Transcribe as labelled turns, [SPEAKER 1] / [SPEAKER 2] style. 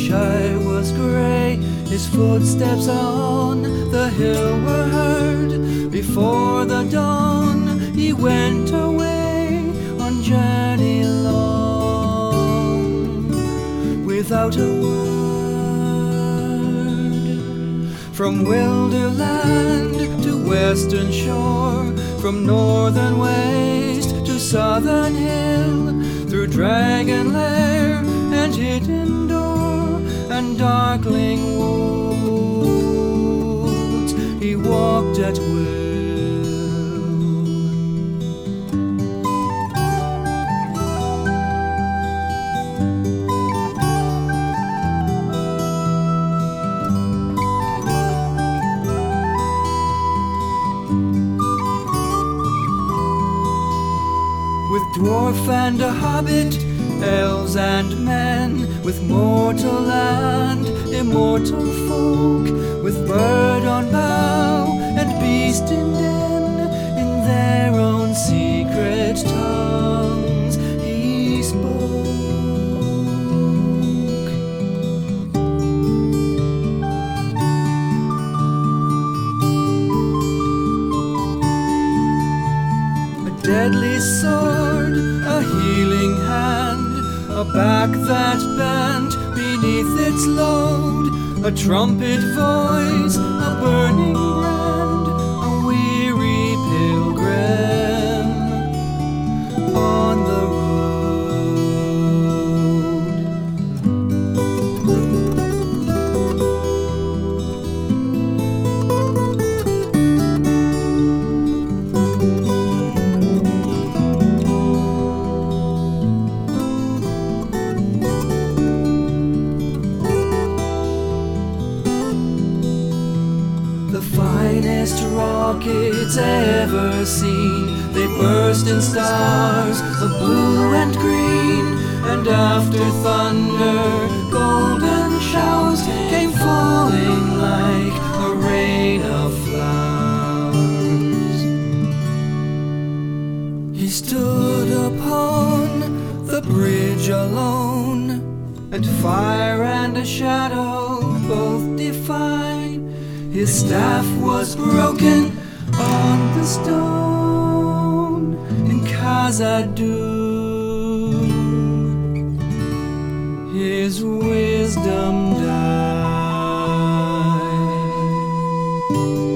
[SPEAKER 1] sky was grey, his footsteps on the hill were heard. Before the dawn he went away on journey long, without a word. From wilderland to western shore, from northern waste to southern hill, through dragon lair and hidden door and darkling woods, he walked at will. With dwarf and a hobbit, elves and men, with mortal and immortal folk, with bird on bough and beast in den, in their own secret tongues he spoke. A deadly sword, a healing hand, a back that bent beneath its load, a trumpet voice, a burning brand, a weary pilgrim on the road. The finest rockets ever seen, they burst in stars of blue and green, and after thunder golden showers came falling like a rain of flowers. He stood upon the bridge alone, and fire and a shadow both defined. His staff was broken on the stone in Khazad-dûm. His wisdom died.